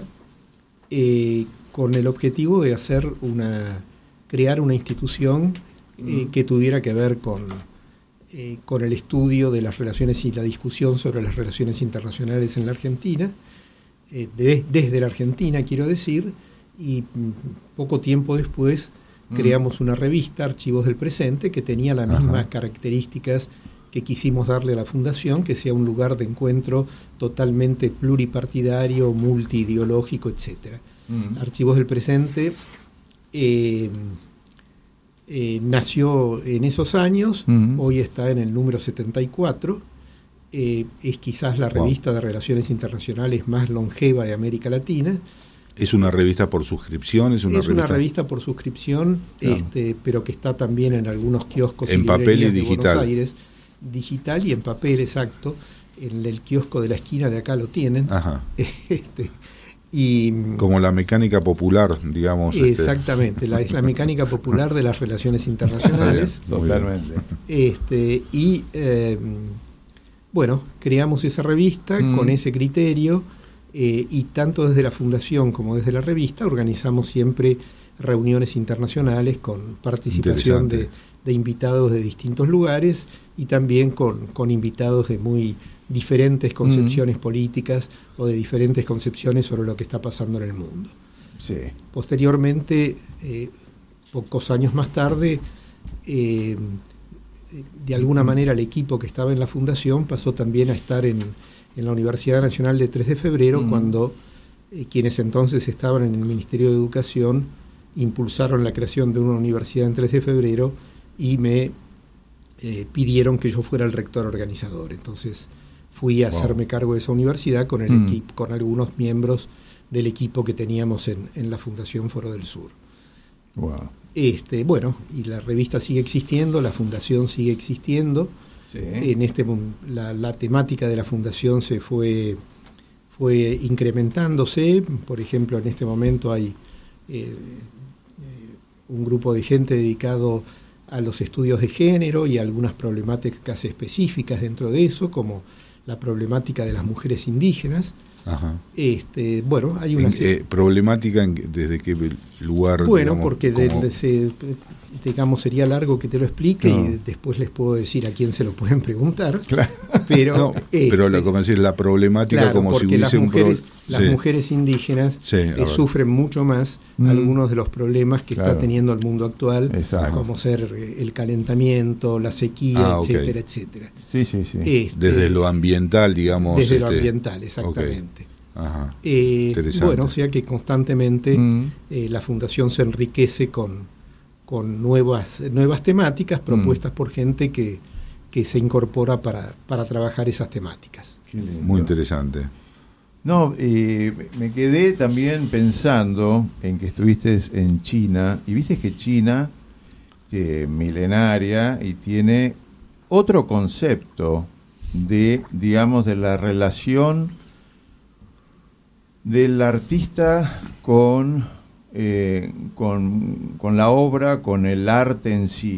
eh, con el objetivo de hacer una, crear una institución eh, Mm. que tuviera que ver con, eh, con el estudio de las relaciones y la discusión sobre las relaciones internacionales en la Argentina, eh, de- desde la Argentina quiero decir, y mm, poco tiempo después Mm. creamos una revista, Archivos del Presente, que tenía las Ajá. mismas características que quisimos darle a la Fundación, que sea un lugar de encuentro totalmente pluripartidario, multiideológico, etcétera. Mm. Archivos del Presente eh, eh, nació en esos años, Mm. hoy está en el número setenta y cuatro, eh, es quizás la Wow. revista de relaciones internacionales más longeva de América Latina. ¿Es una revista por suscripción? ¿Es una es revista? una revista por suscripción, Claro. este, pero que está también en algunos kioscos En y papel y librerías de digital. Buenos Aires, digital y en papel, exacto. En el kiosco de la esquina de acá lo tienen. Ajá. Este, y Como la mecánica popular, digamos. este. exactamente, la, es la mecánica popular de las relaciones internacionales. Muy bien. Totalmente. Este, y eh, bueno, creamos esa revista Mm. con ese criterio, eh, y tanto desde la Fundación como desde la revista organizamos siempre reuniones internacionales con participación de, Interesante. de invitados de distintos lugares y también con, con invitados de muy diferentes concepciones políticas o de diferentes concepciones sobre lo que está pasando en el mundo. Sí. Posteriormente, eh, pocos años más tarde, eh, de alguna manera el equipo que estaba en la fundación pasó también a estar en, en la Universidad Nacional de tres de febrero, mm. cuando eh, quienes entonces estaban en el Ministerio de Educación impulsaron la creación de una universidad en tres de febrero y me eh, pidieron que yo fuera el rector organizador. Entonces fui a wow. hacerme cargo de esa universidad con el mm. equipo, con algunos miembros del equipo que teníamos en, en la Fundación Foro del Sur. Wow. Este, bueno, y la revista sigue existiendo, la fundación sigue existiendo. Sí. En este la, la temática de la fundación se fue, fue incrementándose. Por ejemplo, en este momento hay eh, eh, un grupo de gente dedicado a los estudios de género y a algunas problemáticas específicas dentro de eso, como la problemática de las mujeres indígenas. Ajá. Este, bueno, hay una en, eh, problemática en, desde qué lugar. Bueno, digamos, porque como... de, se, digamos sería largo que te lo explique no. y después les puedo decir a quién se lo pueden preguntar. Claro. Pero, no, este, pero la, como decir, la problemática claro, como si hubiese las mujeres, un pro... las sí. mujeres indígenas sí, eh, sufren mucho más mm. algunos de los problemas que claro. está teniendo el mundo actual, Exacto. como ser el calentamiento, la sequía, ah, etcétera, okay. etcétera. Sí, sí, sí. Este, desde lo ambiental, digamos. Desde este... lo ambiental, exactamente. Okay. Ajá. Eh, Interesante. bueno, o sea que constantemente mm. eh, la fundación se enriquece con, con nuevas, nuevas temáticas propuestas mm. por gente que, que se incorpora para, para trabajar esas temáticas. Muy interesante. No, eh, me quedé también pensando en que estuviste en China, y viste que China, eh, milenaria, y tiene otro concepto de, digamos, de la relación del artista con, eh, con, con la obra, con el arte en sí.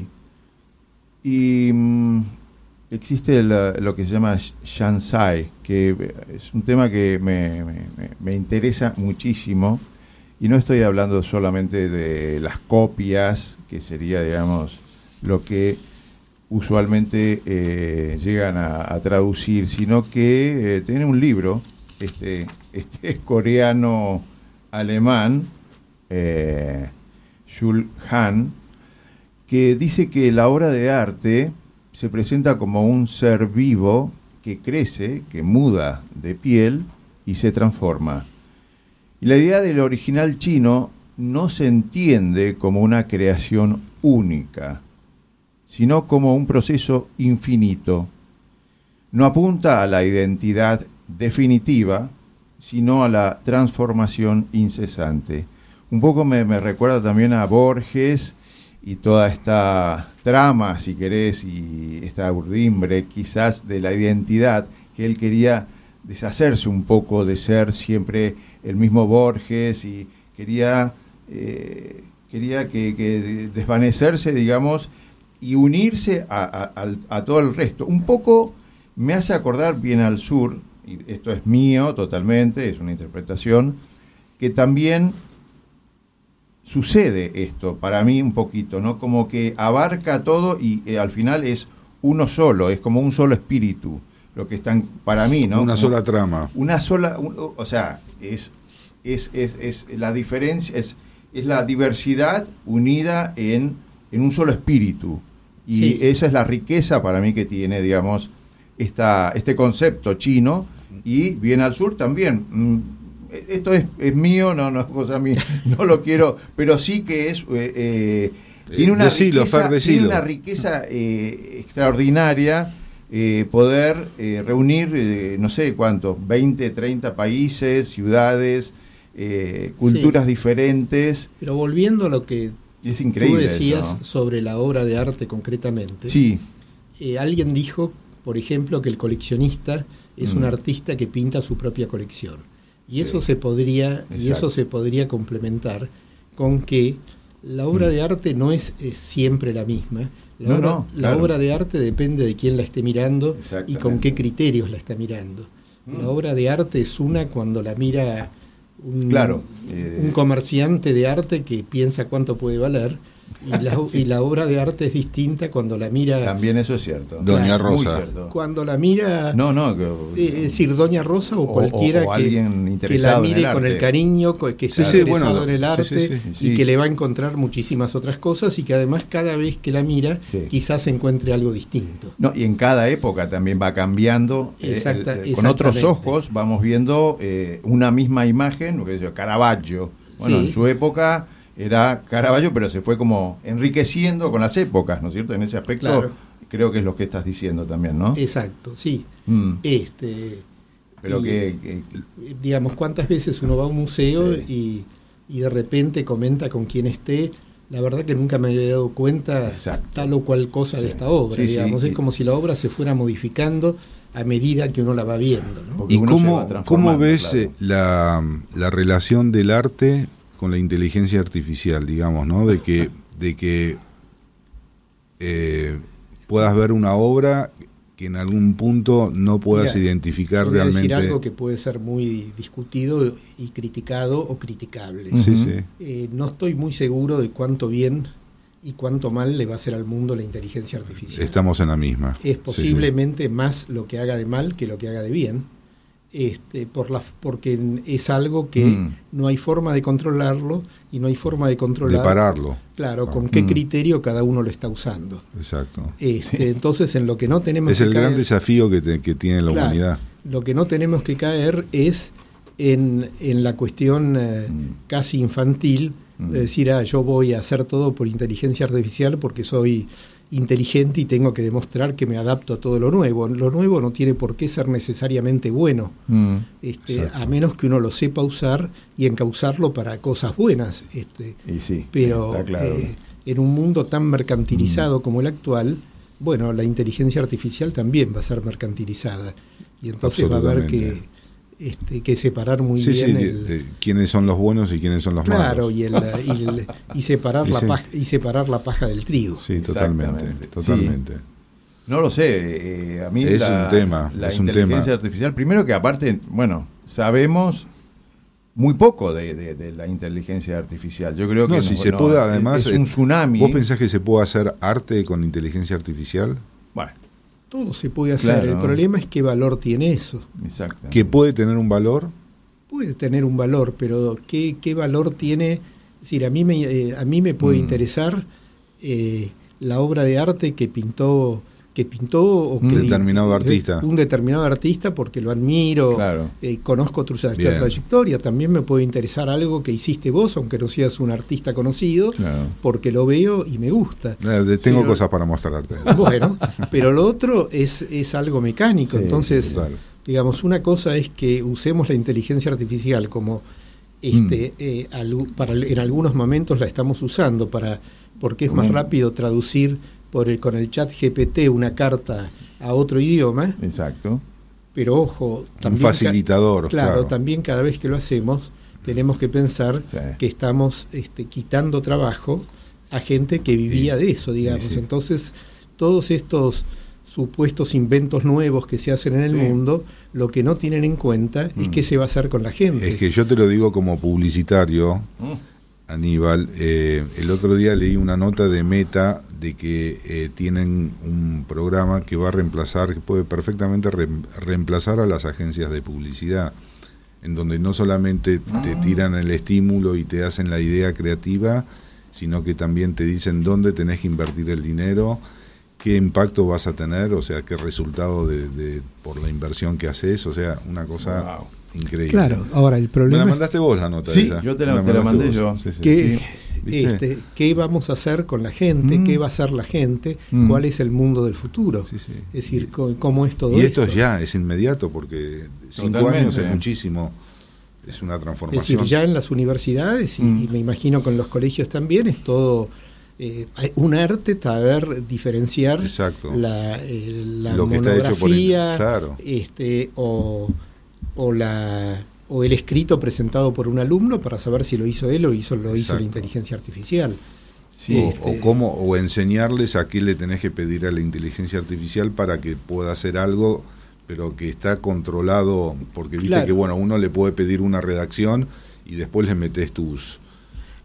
Y mmm, existe la, lo que se llama Shansai, que es un tema que me, me, me interesa muchísimo, y no estoy hablando solamente de las copias, que sería, digamos, lo que usualmente eh, llegan a, a traducir, sino que eh, tiene un libro, este, este coreano-alemán, eh, Jules Han, que dice que la obra de arte se presenta como un ser vivo que crece, que muda de piel y se transforma. Y la idea del original chino no se entiende como una creación única, sino como un proceso infinito. No apunta a la identidad definitiva, sino a la transformación incesante. Un poco me, me recuerda también a Borges y toda esta trama, si querés, y esta urdimbre quizás de la identidad, que él quería deshacerse un poco de ser siempre el mismo Borges, y quería, eh, quería que, que desvanecerse, digamos, y unirse a, a, a, a todo el resto. Un poco me hace acordar Bien al Sur, y esto es mío totalmente, es una interpretación, que también sucede esto, para mí un poquito, ¿no? Como que abarca todo y eh, al final es uno solo, es como un solo espíritu, lo que están, para mí, ¿no? Una como sola trama. Una sola, un, o sea, es, es, es, es la diferencia, es, es la diversidad unida en, en un solo espíritu. Y sí. Esa es la riqueza para mí que tiene, digamos, esta, este concepto chino. Y Bien al Sur también. Esto es, es mío, no, no es cosa mía, no lo quiero, pero sí que es eh, eh, tiene una decilo, riqueza, Fer, tiene una riqueza eh, extraordinaria, eh, poder eh, reunir, eh, no sé cuántos, veinte, treinta países, ciudades, eh, culturas sí. diferentes. Pero volviendo a lo que es increíble tú decías eso, ¿no? sobre la obra de arte concretamente, sí. eh, alguien dijo, por ejemplo, que el coleccionista es mm. un artista que pinta su propia colección. Y sí. eso se podría Exacto. y eso se podría complementar con que la obra mm. de arte no es, es siempre la misma. La, no, obra, no, la claro. obra de arte depende de quién la esté mirando y con qué criterios la está mirando. Mm. La obra de arte es una cuando la mira un, claro. eh, un comerciante de arte que piensa cuánto puede valer, Y la, sí. y la obra de arte es distinta cuando la mira... También eso es cierto. Doña claro, Rosa. Cuando la mira... No, no. Que, eh, es decir, Doña Rosa o, o cualquiera o, o que, que la mire con el cariño, que está sí, interesado sí, bueno, en el arte sí, sí, sí, y sí. que le va a encontrar muchísimas otras cosas y que además cada vez que la mira sí. quizás encuentre algo distinto. No, y en cada época también va cambiando. Exacta, eh, con otros ojos vamos viendo eh, una misma imagen, lo que es Caravaggio. Bueno, sí. en su época... Era Caravaggio, pero se fue como enriqueciendo con las épocas, ¿no es cierto? En ese aspecto claro. creo que es lo que estás diciendo también, ¿no? Exacto, sí. Mm. Este, pero y, que, que... Digamos, ¿cuántas veces uno va a un museo sí. y, y de repente comenta con quien esté? La verdad que nunca me había dado cuenta Exacto. tal o cual cosa sí. de esta obra, sí, digamos. Sí. Es como si la obra se fuera modificando a medida que uno la va viendo, ¿no? ¿Y cómo, cómo ves claro. la, la relación del arte con la inteligencia artificial, digamos, ¿no? De que, de que eh, puedas ver una obra que en algún punto no puedas Mira, identificar voy realmente. A decir algo que puede ser muy discutido y criticado o criticable. Sí, uh-huh. sí. Eh, no estoy muy seguro de cuánto bien y cuánto mal le va a hacer al mundo la inteligencia artificial. Estamos en la misma. Es posiblemente sí, sí. más lo que haga de mal que lo que haga de bien. Este, por la, porque es algo que mm. no hay forma de controlarlo y no hay forma de controlar. De pararlo. Claro, con qué mm. criterio cada uno lo está usando. Exacto. Este, sí. Entonces, en lo que no tenemos es que el caer, gran desafío que, te, que tiene la claro, humanidad. Lo que no tenemos que caer es en, en la cuestión eh, mm. casi infantil mm. de decir, ah, yo voy a hacer todo por inteligencia artificial porque soy inteligente y tengo que demostrar que me adapto a todo lo nuevo. Lo nuevo no tiene por qué ser necesariamente bueno, mm, este, a menos que uno lo sepa usar y encauzarlo para cosas buenas. Este, y sí, pero claro. eh, en un mundo tan mercantilizado mm. como el actual, bueno, la inteligencia artificial también va a ser mercantilizada y entonces va a haber que Este, que separar muy sí, bien sí, el, de, de quiénes son los buenos y quiénes son los claro, malos. Y, el, y, el, y separar y la sí. paja, y separar la paja del trigo. Sí, totalmente, totalmente. Sí. No lo sé, eh, a mí es la, un tema, la es inteligencia un tema. artificial, primero que aparte, bueno, sabemos muy poco de, de, de la inteligencia artificial. Yo creo que no, si no, se no, puede, además, es un tsunami. ¿Vos pensás que se puede hacer arte con inteligencia artificial? Bueno. Todo se puede hacer, claro. El problema es qué valor tiene eso. Exacto. ¿Que puede tener un valor? Puede tener un valor, pero ¿qué, qué valor tiene? Es decir, a mí me, eh, a mí me puede mm. interesar eh, la obra de arte que pintó que pintó o un que determinado di, artista. Un determinado artista porque lo admiro, claro. eh, conozco tu trayectoria. También me puede interesar algo que hiciste vos, aunque no seas un artista conocido, claro. porque lo veo y me gusta. Eh, tengo pero, cosas para mostrarte. Bueno, pero lo otro es, es algo mecánico, sí, entonces... Total. Digamos, una cosa es que usemos la inteligencia artificial como este, mm. eh, al, para, en algunos momentos la estamos usando para porque es más mm. rápido traducir por el, con el chat G P T una carta a otro idioma. Exacto. Pero ojo, también un facilitador. Ca- claro, claro, también cada vez que lo hacemos tenemos que pensar sí. que estamos este, quitando trabajo a gente que vivía sí. de eso, digamos. Sí, sí. Entonces, todos estos supuestos inventos nuevos que se hacen en el sí. mundo, lo que no tienen en cuenta mm. es qué se va a hacer con la gente. Es que yo te lo digo como publicitario, mm. Aníbal, eh, el otro día leí una nota de Meta de que eh, tienen un programa que va a reemplazar, que puede perfectamente re- reemplazar a las agencias de publicidad, en donde no solamente mm. te tiran el estímulo y te hacen la idea creativa, sino que también te dicen dónde tenés que invertir el dinero, qué impacto vas a tener, o sea, qué resultado de, de por la inversión que haces, o sea, una cosa wow. increíble. Claro, ahora el problema... ¿Me la mandaste vos la nota? Sí, esa? yo te la, te la mandé vos. yo. Sí, sí. ¿Qué, sí. este, ¿Qué vamos a hacer con la gente? Mm. ¿Qué va a hacer la gente? Mm. ¿Cuál es el mundo del futuro? Sí, sí. Es decir, ¿cómo es todo esto? Y esto esto es ya, es inmediato, porque cinco Totalmente. años es muchísimo, es una transformación. Es decir, ya en las universidades, y, mm. y me imagino que en los colegios también, es todo... Eh, un arte saber diferenciar la, eh, la Lo que monografía está hecho por el, claro. este, o, o, la, o el escrito presentado por un alumno para saber si lo hizo él o hizo, lo hizo la inteligencia artificial. Sí, este, o, o, cómo, o enseñarles a qué le tenés que pedir a la inteligencia artificial para que pueda hacer algo, pero que está controlado, porque viste claro. que bueno, uno le puede pedir una redacción y después le metés tus...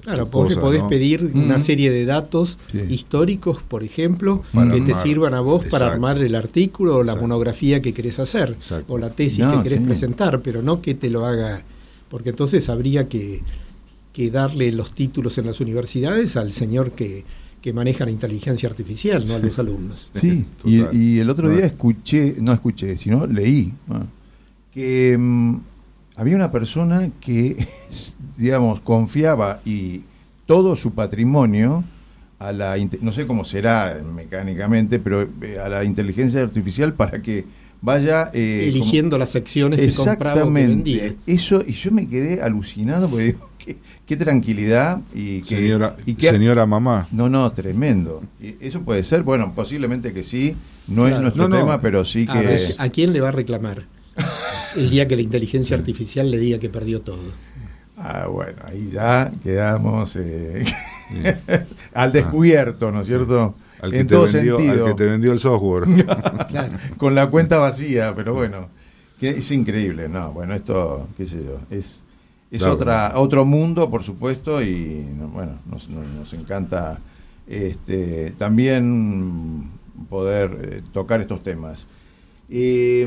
Claro, vos le cosas, podés ¿no? pedir Mm. una serie de datos Sí. históricos, por ejemplo, Para que te armar. sirvan a vos para Exacto. armar el artículo o la Exacto. monografía que querés hacer, Exacto. o la tesis No, que querés sí. presentar, pero no que te lo haga, porque entonces habría que, que darle los títulos en las universidades al señor que, que maneja la inteligencia artificial, no a los alumnos. Sí, Total. y, y el otro No. día escuché, no escuché, sino leí, ¿no? que mm, había una persona que, digamos, confiaba y todo su patrimonio a la, inte- no sé cómo será mecánicamente, pero eh, a la inteligencia artificial para que vaya eh, eligiendo las acciones que compraba o que vendía. exactamente. Eso, y yo me quedé alucinado porque digo, qué, qué tranquilidad y que, Señora, y que- señora mamá. no, no, tremendo. Y eso puede ser, bueno, posiblemente que sí, no Claro. es nuestro No, no. tema, pero sí A ver, que... ¿a quién le va a reclamar el día que la inteligencia artificial le diga que perdió todo? Ah, bueno, ahí ya quedamos eh, al descubierto, ¿no es cierto? Al que, En te todo vendió, sentido, al que te vendió el software. Claro. con la cuenta vacía, pero bueno, que es increíble, ¿no? Bueno, esto, qué sé yo, es, es Claro. otra otro mundo, por supuesto, y no, bueno, nos, nos, nos encanta este, también poder eh, tocar estos temas. Eh,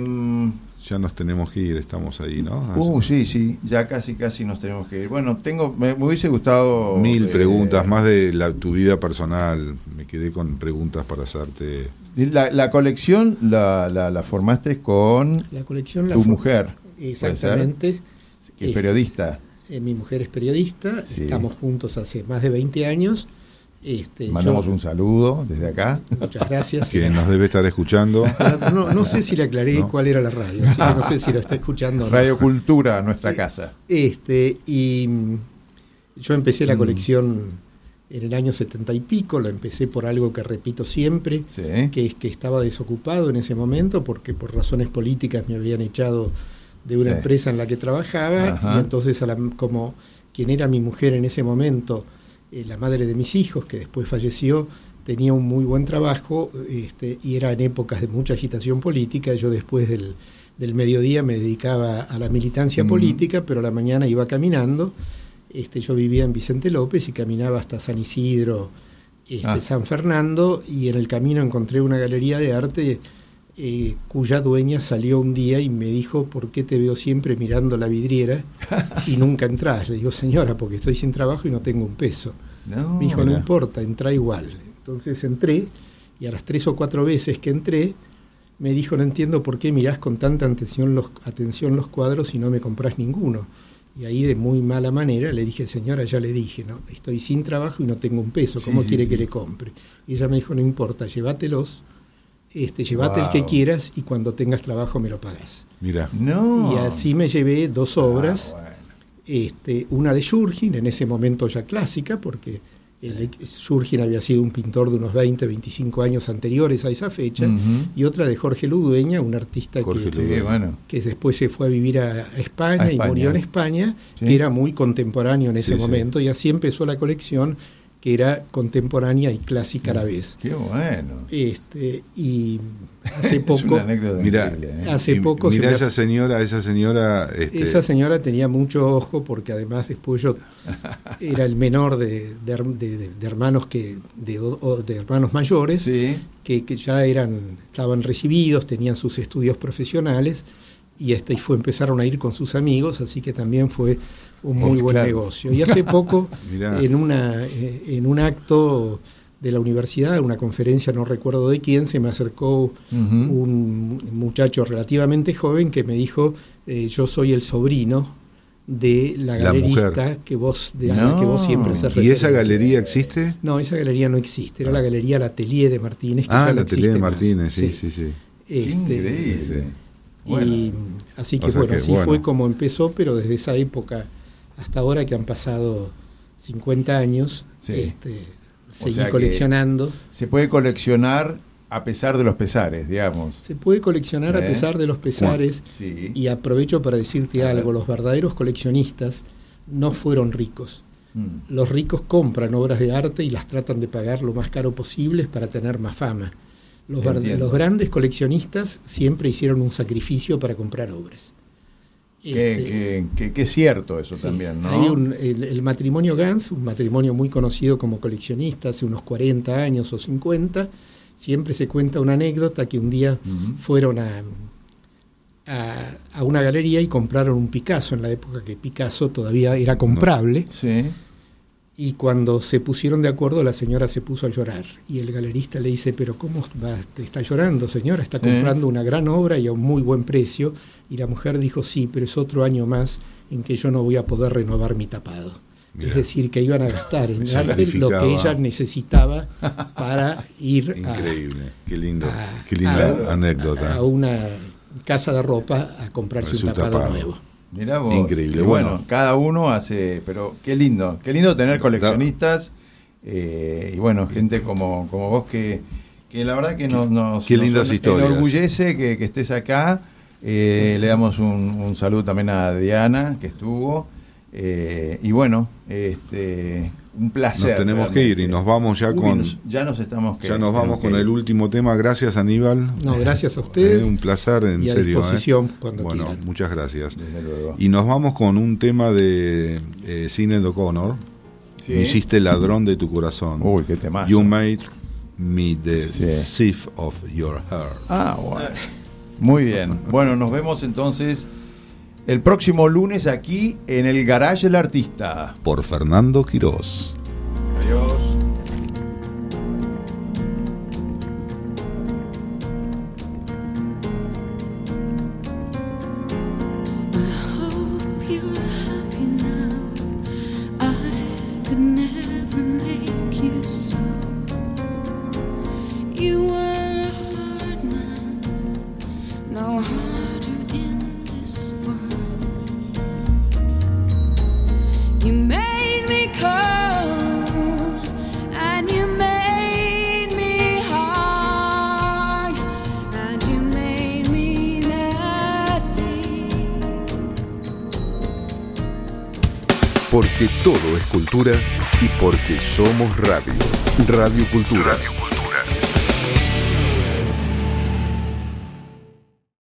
Ya nos tenemos que ir, estamos ahí, ¿no? Uh, sí, sí, ya casi, casi nos tenemos que ir. Bueno, tengo, me, me hubiese gustado... Mil eh, preguntas más de la, tu vida personal. Me quedé con preguntas para hacerte. La, la colección la, la, la formaste con La colección la tu fo- mujer, Exactamente. que es Eh, periodista. eh, mi mujer es periodista, Sí. estamos juntos hace más de veinte años. Este, Mandamos yo- un saludo desde acá. Muchas gracias. Que nos debe estar escuchando. No, no sé si le aclaré ¿No? cuál era la radio, así que no sé si lo está escuchando o no. Radio Cultura, nuestra casa. Este, y mm, yo empecé la Mm. colección en el año setenta y pico, lo empecé por algo que repito siempre, Sí. que es que estaba desocupado en ese momento porque por razones políticas me habían echado de una Sí. empresa en la que trabajaba. Ajá. Y entonces a la- como quien era mi mujer en ese momento, eh, la madre de mis hijos, que después falleció, tenía un muy buen trabajo, este, y era en épocas de mucha agitación política. Yo después del, del mediodía me dedicaba a la militancia Mm. política, pero a la mañana iba caminando. Este, yo vivía en Vicente López y caminaba hasta San Isidro, este, Ah. San Fernando, y en el camino encontré una galería de arte eh, cuya dueña salió un día y me dijo: ¿por qué te veo siempre mirando la vidriera y nunca entras? Le digo: señora, porque estoy sin trabajo y no tengo un peso. No, Me dijo: no mira. importa, entra igual. Entonces entré, y a las tres o cuatro veces que entré, me dijo: no entiendo por qué mirás con tanta atención los, atención los cuadros y no me comprás ninguno. Y ahí, de muy mala manera, le dije: señora, ya le dije, no, estoy sin trabajo y no tengo un peso, ¿cómo Sí, sí, quiere sí. que le compre? Y ella me dijo: no importa, llévatelos, este, llévate Wow. el que quieras y cuando tengas trabajo me lo pagás. Mira, No. Y así me llevé dos obras, Ah, bueno. este, una de Shurgin, en ese momento ya clásica, porque el, Shurgin había sido un pintor de unos veinte, veinticinco años anteriores a esa fecha, Ujú. y otra de Jorge Ludueña, un artista Jorge que, Ludueña. Sí, bueno. que después se fue a vivir a, a España, A y España. murió en España, Sí. que era muy contemporáneo en ese Sí, sí. momento, y así empezó la colección, que era contemporánea y clásica a la vez. Qué bueno. Este, y hace Es poco... una anécdota mira, increíble, ¿eh? Hace y poco se mira me esa hace- señora, esa señora. Este, Esa señora tenía mucho ojo, porque además después yo era el menor de, de her- de- de- de hermanos que de, o- de hermanos mayores Sí. que, que ya eran estaban recibidos, tenían sus estudios profesionales, y este y fue empezaron a ir con sus amigos, así que también fue un muy Pues, buen claro. negocio. Y hace poco Mirá. en una eh, en un acto de la universidad, una conferencia, no recuerdo de quién, se me acercó Ujú. un muchacho relativamente joven que me dijo: eh, yo soy el sobrino de la La galerista mujer. que vos de a la No. que vos siempre haces ¿Y esa referencia". galería existe? No, esa galería no existe, era la galería La Atelier de Martínez, que Ah, ya no la Atelier de existe más. Martínez, sí, sí, sí. Qué Este, increíble. sí. y Bueno. así que O sea bueno, que, así bueno. fue como empezó, pero desde esa época hasta ahora, que han pasado cincuenta años, Sí. este, seguí sea que- coleccionando. Se puede coleccionar a pesar de los pesares, digamos. Se puede coleccionar ¿Eh? a pesar de los pesares. Sí. Y aprovecho para decirte A ver. algo: los verdaderos coleccionistas no fueron ricos. Mm. Los ricos compran obras de arte y las tratan de pagar lo más caro posible para tener más fama. Los, ver- Entiendo. los grandes coleccionistas siempre hicieron un sacrificio para comprar obras. Que, Este, que, que, que es cierto eso sí, también, ¿no? Hay un, el, el matrimonio Gans, un matrimonio muy conocido como coleccionista, hace unos cuarenta años o cincuenta, siempre se cuenta una anécdota que un día uh-huh. fueron a, a, a una galería y compraron un Picasso, en la época que Picasso todavía era comprable. No. Sí. Y cuando se pusieron de acuerdo, la señora se puso a llorar. Y el galerista le dice, pero ¿cómo va? ¿Te está llorando, señora? Está comprando ¿Eh? una gran obra y a un muy buen precio. Y la mujer dijo, sí, pero es otro año más en que yo no voy a poder renovar mi tapado. Mirá. Es decir, que iban a gastar en arte lo que ella necesitaba para ir Increíble. a... Qué lindo, a, qué linda a, anécdota. A una casa de ropa a comprarse un tapado, tapado nuevo. Mirá vos. Increíble. Bueno, bueno, cada uno hace, pero qué lindo, qué lindo tener coleccionistas eh, y bueno, gente como, como vos que, que la verdad que nos, nos, qué lindas nos historias. enorgullece que, que estés acá. Eh, le damos un, un saludo también a Diana, que estuvo. Eh, y bueno, este, un placer. Nos tenemos realmente. que ir y nos vamos ya Uy, con. Nos, ya nos estamos que, Ya nos vamos con ir. el último tema. Gracias, Aníbal. No, gracias a ustedes. Eh, un placer, en y a serio. disposición eh. cuando bueno, quieran. Muchas gracias. Desde luego. Y nos vamos con un tema de eh, Sinéad O'Connor. ¿Sí? Me hiciste ladrón de tu corazón. Uy, qué temazo. You made me the sí. thief of your heart. Ah, bueno. Muy bien. Bueno, nos vemos entonces el próximo lunes aquí en el Garage del Artista. Por Fernando Quirós. Adiós. Porque todo es cultura y porque somos radio. Radio Cultura. Radio Cultura.